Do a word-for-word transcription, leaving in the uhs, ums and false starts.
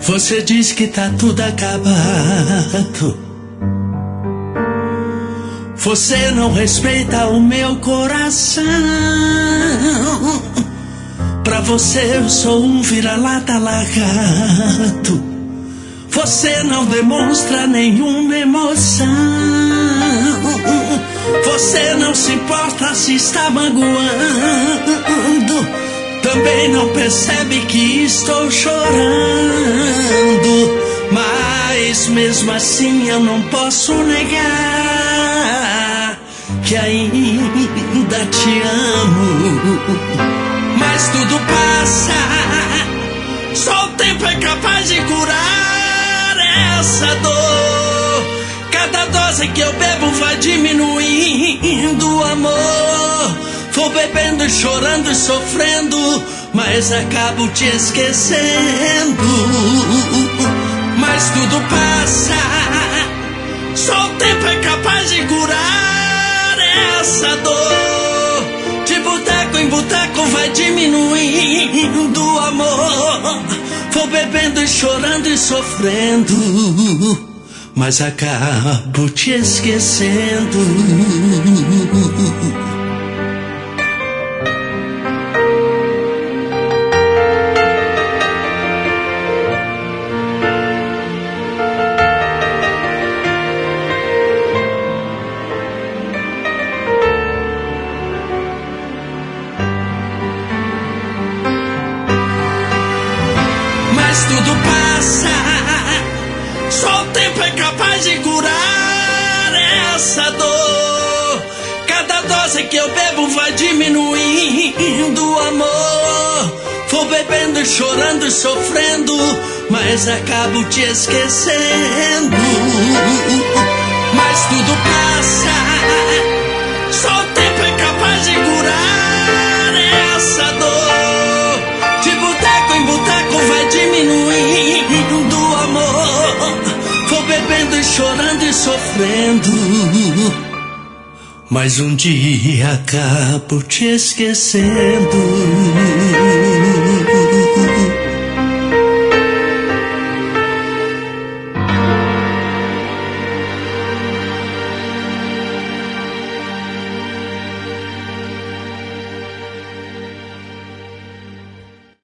Você diz que tá tudo acabado. Você não respeita o meu coração. Pra você eu sou um vira-lata largado. Você não demonstra nenhuma emoção. Você não se importa se está magoando. Também não percebe que estou chorando. Mas mesmo assim eu não posso negar que ainda te amo. Mas tudo passa, só o tempo é capaz de curar essa dor. Cada dose que eu bebo vai diminuindo o amor. Vou bebendo, chorando e sofrendo, mas acabo te esquecendo. Mas tudo passa, só o tempo é capaz de curar essa dor. De boteco em boteco vai diminuindo o amor. Vou bebendo e chorando e sofrendo, mas acabo te esquecendo. Mas tudo passa, só o tempo é capaz de curar essa dor. Cada dose que eu bebo vai diminuindo o amor. Vou bebendo, chorando e sofrendo, mas acabo te esquecendo. Mas tudo passa, só o tempo é capaz de curar essa dor. De boteco em boteco vai diminuindo o amor. Vou bebendo e chorando e sofrendo, mas um dia acabo te esquecendo.